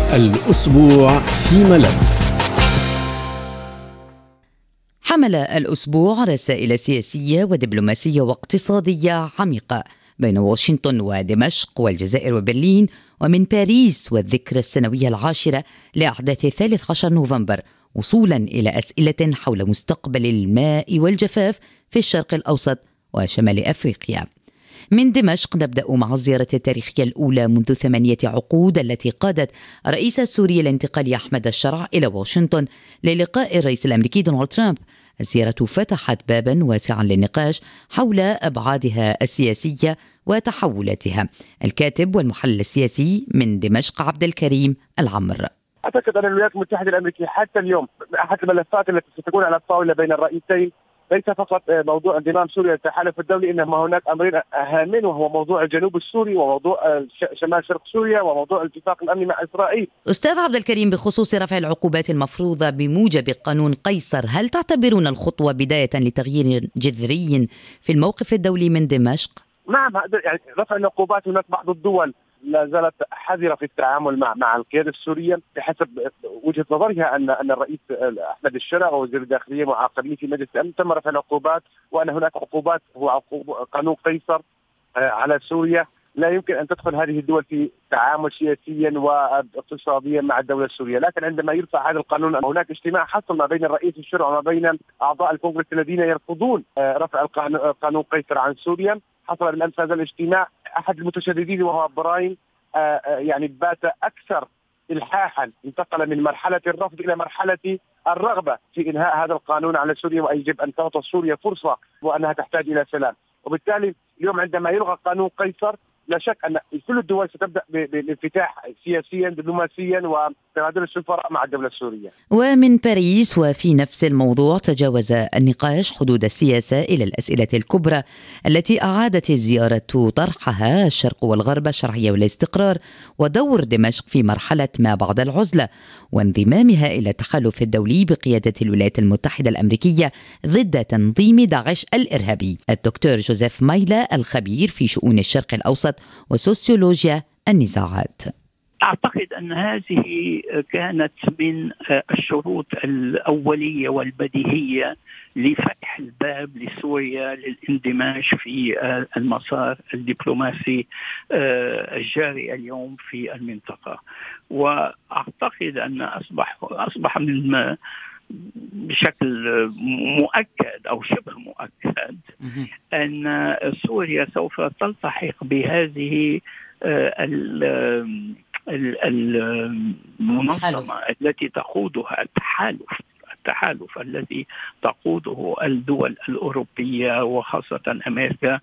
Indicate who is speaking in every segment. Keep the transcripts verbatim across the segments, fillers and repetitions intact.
Speaker 1: الأسبوع في ملف.
Speaker 2: حمل الأسبوع رسائل سياسية ودبلوماسية واقتصادية عميقة بين واشنطن ودمشق والجزائر وبرلين، ومن باريس والذكرى السنوية العاشرة لأحداث الثالث عشر نوفمبر، وصولا إلى أسئلة حول مستقبل الماء والجفاف في الشرق الأوسط وشمال أفريقيا. من دمشق نبدأ مع الزيارة التاريخية الأولى منذ ثمانية عقود التي قادت رئيس سوريا الانتقالي أحمد الشرع إلى واشنطن للقاء الرئيس الأمريكي دونالد ترامب. الزيارة فتحت بابا واسعا للنقاش حول أبعادها السياسية وتحولاتها. الكاتب والمحلل السياسي من دمشق عبد الكريم العمر:
Speaker 3: أعتقد أن الولايات المتحدة الأمريكية حتى اليوم أحد الملفات التي ستكون على الطاولة بين الرئيسين ليس فقط موضوع انضمام سوريا للتحالف الدولي، إنما هناك أمرين هامين، وهو موضوع الجنوب السوري وموضوع شمال شرق سوريا وموضوع الاتفاق الأمني مع إسرائيل.
Speaker 2: أستاذ عبد الكريم، بخصوص رفع العقوبات المفروضة بموجب قانون قيصر، هل تعتبرون الخطوة بداية لتغيير جذري في الموقف الدولي من دمشق؟
Speaker 3: نعم، يعني رفع العقوبات، هناك بعض الدول لا زالت حذرة في التعامل مع مع القيادة السورية بحسب وجهة نظرها أن أن الرئيس أحمد الشرع ووزير الداخلية معاقبين في مجلس الأمن، تم رفع العقوبات، وأن هناك عقوبات هو عقوب قانون قيصر على سوريا. لا يمكن أن تدخل هذه الدول في تعامل سياسيا واقتصاديا مع الدولة السورية. لكن عندما يرفع هذا القانون، هناك اجتماع حصل ما بين الرئيس الشرع وما بين أعضاء الكونغرس الذين يرفضون رفع قانون قيصر عن سوريا. حصل بالأمس هذا الاجتماع، أحد المتشددين وهو براين آآ آآ يعني بات أكثر إلحاحا، انتقل من مرحلة الرفض إلى مرحلة الرغبة في إنهاء هذا القانون على سوريا، ويجب أن تعطى سوريا فرصة وأنها تحتاج إلى سلام. وبالتالي اليوم عندما يلغى قانون قيصر، لا شك أن كل الدول ستبدأ بالانفتاح سياسيا دبلوماسيا وتبادل السفراء مع الدولة السورية.
Speaker 2: ومن باريس وفي نفس الموضوع تجاوز النقاش حدود السياسة إلى الأسئلة الكبرى التي أعادت الزيارة طرحها: الشرق والغرب، الشرعية والاستقرار، ودور دمشق في مرحلة ما بعد العزلة، وانضمامها إلى التحالف الدولي بقيادة الولايات المتحدة الأمريكية ضد تنظيم داعش الإرهابي. الدكتور جوزيف مايلا، الخبير في شؤون الشرق الأوسط وسوسيولوجيا النزاعات:
Speaker 4: أعتقد أن هذه كانت من الشروط الأولية والبديهية لفتح الباب لسوريا للاندماج في المسار الدبلوماسي الجاري اليوم في المنطقة. وأعتقد أن أصبح أصبح من بشكل مؤكد أو شبه مؤكد أن سوريا سوف تلتحق بهذه المنظمة التي تقودها التحالف التحالف الذي تقوده الدول الأوروبية وخاصة أمريكا،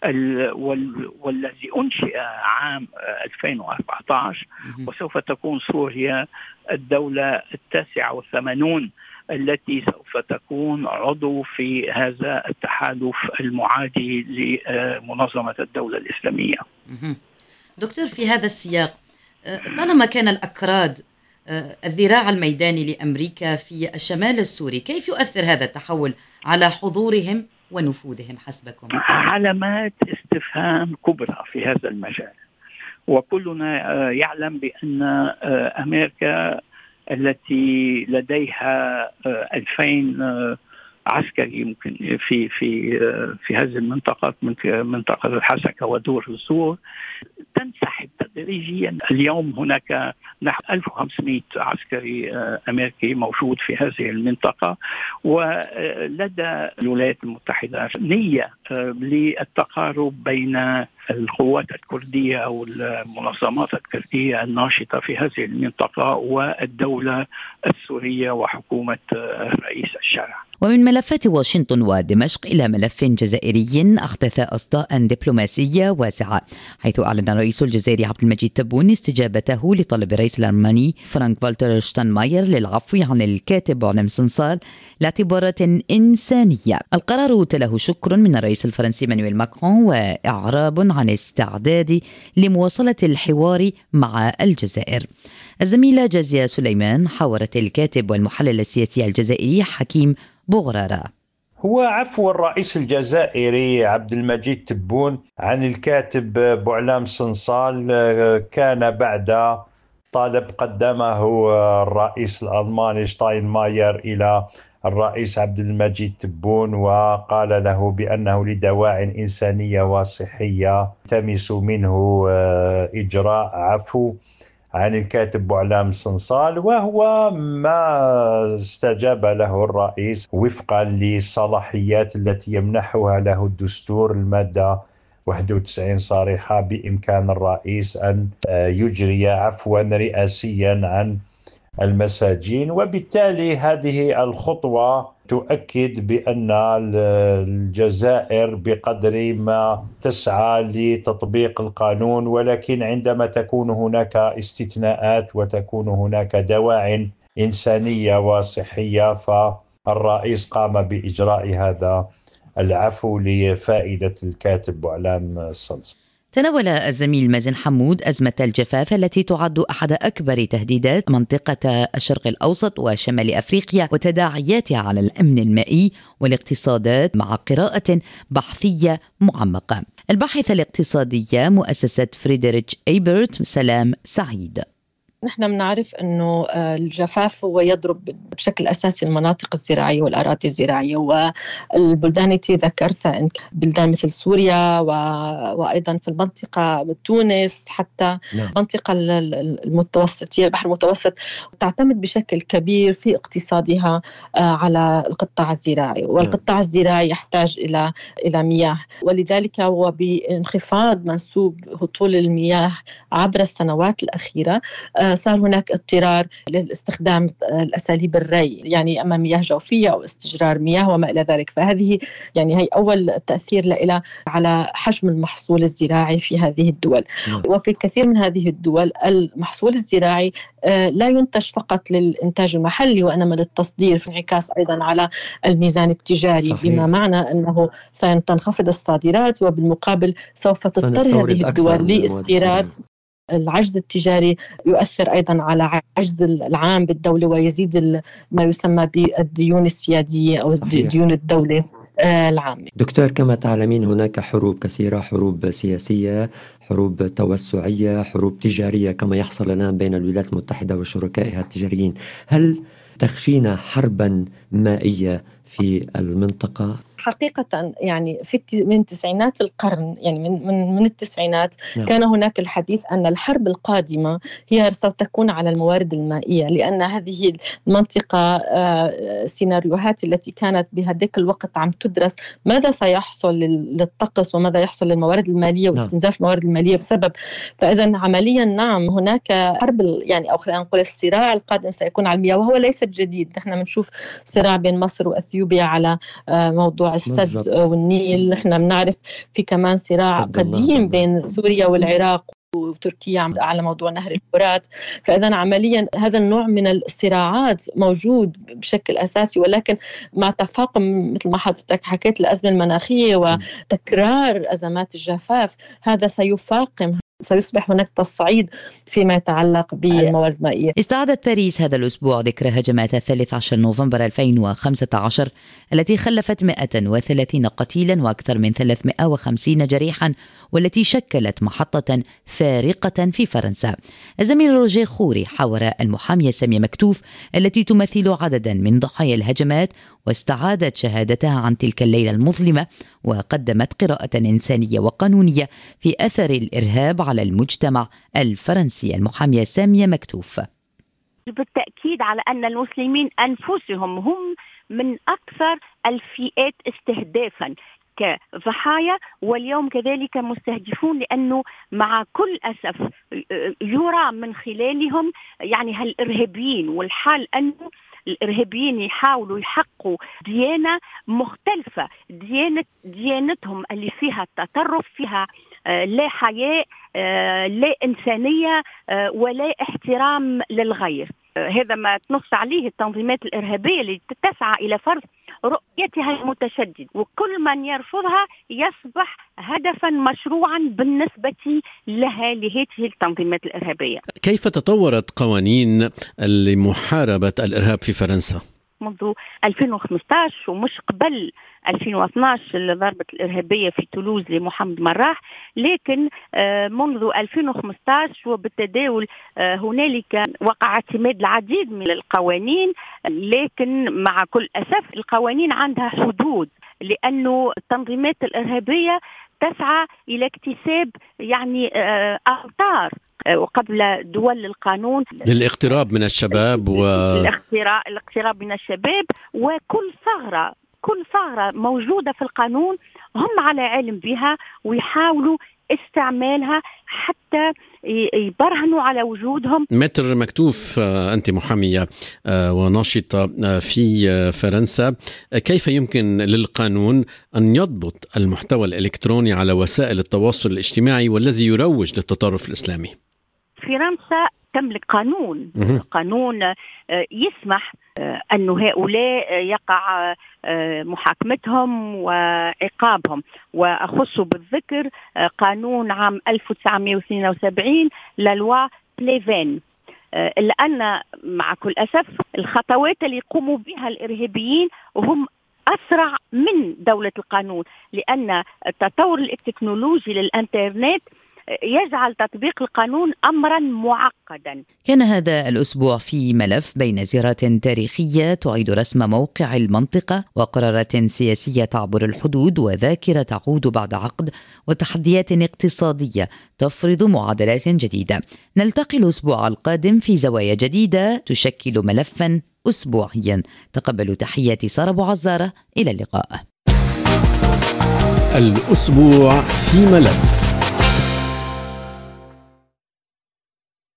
Speaker 4: والذي أنشئ عام ألفين وأربعة عشر، وسوف تكون سوريا الدولة التاسعة والثمانون التي سوف تكون عضو في هذا التحالف المعادي لمنظمة الدولة الإسلامية.
Speaker 2: دكتور، في هذا السياق، طالما كان الأكراد الذراع الميداني لأمريكا في الشمال السوري، كيف يؤثر هذا التحول على حضورهم ونفوذهم حسبكم؟
Speaker 4: علامات استفهام كبرى في هذا المجال، وكلنا يعلم بأن أمريكا التي لديها ألفين عسكري يمكن في في في هذه المنطقة، منطقة الحسكة ودور الزور، تنسحب تدريجيا. اليوم هناك نحو ألف وخمسمائة عسكري أمريكي موجود في هذه المنطقة، ولدى الولايات المتحدة نية للتقارب بين القوات الكردية أو المنظمات الكردية الناشطة في هذه المنطقة والدولة السورية وحكومة الرئيس الشرع.
Speaker 2: ومن ملفات واشنطن ودمشق إلى ملف جزائري أحدث أصداء دبلوماسية واسعة، حيث أعلن رئيس الجزائر عبد المجيد تبون استجابته لطلب الرئيس الألماني فرانك فالتر شتاينماير للعفو عن الكاتب علم صنصال لاعتبارات إنسانية. القرار تله شكر من الرئيس الفرنسي مانويل ماكرون وإعراب عن استعداد لمواصلة الحوار مع الجزائر. الزميلة جازية سليمان حاورت الكاتب والمحلل السياسي الجزائري حكيم بوغرارة.
Speaker 5: هو عفو الرئيس الجزائري عبد المجيد تبون عن الكاتب بوعلام صنصال كان بعد طالب قدمه الرئيس الألماني شتاينماير إلى الرئيس عبد المجيد تبون، وقال له بأنه لدواعٍ إنسانية وصحية التمس منه إجراء عفو عن الكاتب بوعلام الصنصال، وهو ما استجاب له الرئيس وفقا للصلاحيات التي يمنحها له الدستور. المادة واحد وتسعين صريحة بإمكان الرئيس أن يجري عفوا رئاسيا عن المساجين، وبالتالي هذه الخطوة تؤكد بأن الجزائر بقدر ما تسعى لتطبيق القانون، ولكن عندما تكون هناك استثناءات وتكون هناك دواعٍ إنسانية وصحية فالرئيس قام بإجراء هذا العفو لفائدة الكاتب بوعلام الصنصال.
Speaker 2: تناول الزميل مازن حمود أزمة الجفاف التي تعد أحد أكبر تهديدات منطقة الشرق الأوسط وشمال أفريقيا وتداعياتها على الأمن المائي والاقتصادات، مع قراءة بحثية معمقة. الباحثة الاقتصادية مؤسسة فريدريتش إيبرت، سلام سعيد.
Speaker 1: نحن بنعرف أنه الجفاف هو يضرب بشكل أساسي المناطق الزراعية والأراضي الزراعية، والبلدان التي ذكرتها بلدان مثل سوريا و... وأيضا في المنطقة تونس، حتى نعم. المنطقة المتوسطية البحر المتوسط تعتمد بشكل كبير في اقتصادها على القطاع الزراعي، والقطاع الزراعي يحتاج إلى إلى مياه، ولذلك هو بانخفاض منسوب هطول المياه عبر السنوات الأخيرة صار هناك اضطرار لاستخدام الأساليب الري، يعني أما مياه جوفية أو استجرار مياه وما إلى ذلك. فهذه يعني هي أول تأثير لها على حجم المحصول الزراعي في هذه الدول. وفي الكثير من هذه الدول المحصول الزراعي لا ينتج فقط للإنتاج المحلي وإنما للتصدير، في انعكاس أيضا على الميزان التجاري. صحيح. بما معنى أنه سينخفض الصادرات، وبالمقابل سوف تضطر هذه الدول لاستيراد. العجز التجاري يؤثر أيضا على عجز العام بالدولة، ويزيد ما يسمى بالديون السيادية أو صحيح. ديون الدولة العامة.
Speaker 6: دكتور، كما تعلمين هناك حروب كثيرة، حروب سياسية، حروب توسعية، حروب تجارية كما يحصل الآن بين الولايات المتحدة وشركائها التجاريين. هل تخشين حربا مائية في المنطقة؟
Speaker 1: حقيقة يعني في من تسعينات القرن، يعني من من, من التسعينات نعم. كان هناك الحديث أن الحرب القادمة هي ستكون على الموارد المائية، لأن هذه المنطقة آه سيناريوهات التي كانت بهذاك الوقت عم تدرس ماذا سيحصل للطقس وماذا يحصل للموارد المالية واستنزاف الموارد المالية بسبب. فإذا عمليا نعم هناك حرب، يعني أو خلينا نقول الصراع القادم سيكون على المياه، وهو ليس جديد. نحن بنشوف صراع بين مصر وأثيوبيا على آه موضوع السد بالزبط. والنيل. نحن بنعرف في كمان صراع قديم بين سوريا والعراق وتركيا على موضوع نهر الفرات. فإذا عمليا هذا النوع من الصراعات موجود بشكل أساسي، ولكن مع تفاقم مثل ما حضرتك حكيت الأزمة المناخية وتكرار أزمات الجفاف، هذا سيفاقم، سيصبح هناك تصعيد فيما يتعلق بالموارد المائية.
Speaker 2: استعادت باريس هذا الأسبوع ذكرى هجمات الثالث عشر نوفمبر ألفين وخمسة عشر التي خلفت مئة وثلاثين قتيلا وأكثر من ثلاثمئة وخمسين جريحا، والتي شكلت محطة فارقة في فرنسا. الزميل روجيه خوري حاور المحامية سامية مكتوف التي تمثل عددا من ضحايا الهجمات، واستعادت شهادتها عن تلك الليلة المظلمة، وقدمت قراءة إنسانية وقانونية في أثر الإرهاب على المجتمع الفرنسي. المحامية سامية مكتوف:
Speaker 7: بالتأكيد على أن المسلمين أنفسهم هم من أكثر الفئات استهدافا كضحايا، واليوم كذلك مستهدفون، لأنه مع كل أسف يرى من خلالهم يعني هالإرهابيين، والحال أنه الإرهابيين يحاولوا يحققوا ديانة مختلفة، ديانة ديانتهم اللي فيها التطرف، فيها لا حياء، لا إنسانية، ولا احترام للغير. هذا ما تنص عليه التنظيمات الإرهابية اللي تسعى إلى فرض رؤيتها المتشدد، وكل من يرفضها يصبح هدفا مشروعا بالنسبة لها لهذه التنظيمات الإرهابية.
Speaker 8: كيف تطورت قوانين لمحاربة الإرهاب في فرنسا؟
Speaker 7: منذ ألفين وخمسة عشر ومش قبل ألفين واثني عشر الضربة الإرهابية في تولوز لمحمد مراح، لكن منذ ألفين وخمسة عشر وبالتداول هنالك وقع اعتماد العديد من القوانين، لكن مع كل أسف القوانين عندها حدود، لأنه التنظيمات الإرهابية تسعى إلى اكتساب يعني أمطار وقبل دول القانون
Speaker 8: للاقتراب من الشباب و...
Speaker 7: الاقتراب من الشباب، وكل ثغرة كل ثغرة موجودة في القانون هم على علم بها ويحاولوا استعمالها حتى يبرهنوا على وجودهم.
Speaker 8: متر مكتوف، أنت محامية وناشطة في فرنسا، كيف يمكن للقانون أن يضبط المحتوى الإلكتروني على وسائل التواصل الاجتماعي والذي يروج للتطرف الإسلامي؟
Speaker 7: فرنسا تملك قانون قانون يسمح أن هؤلاء يقع محاكمتهم وعقابهم، وأخص بالذكر قانون عام ألف وتسعمائة واثنين وسبعين للوا بليفين، لأن مع كل أسف الخطوات اللي يقوموا بها الإرهابيين هم أسرع من دولة القانون، لأن التطور التكنولوجي للإنترنت يجعل تطبيق القانون أمرا معقدا.
Speaker 2: كان هذا الأسبوع في ملف بين زيارات تاريخية تعيد رسم موقع المنطقة وقرارات سياسية تعبر الحدود وذاكرة تعود بعد عقد وتحديات اقتصادية تفرض معادلات جديدة. نلتقي الأسبوع القادم في زوايا جديدة تشكل ملفا أسبوعيا. تقبلوا تحياتي سارة أبو عزارة، إلى اللقاء.
Speaker 8: الأسبوع في ملف.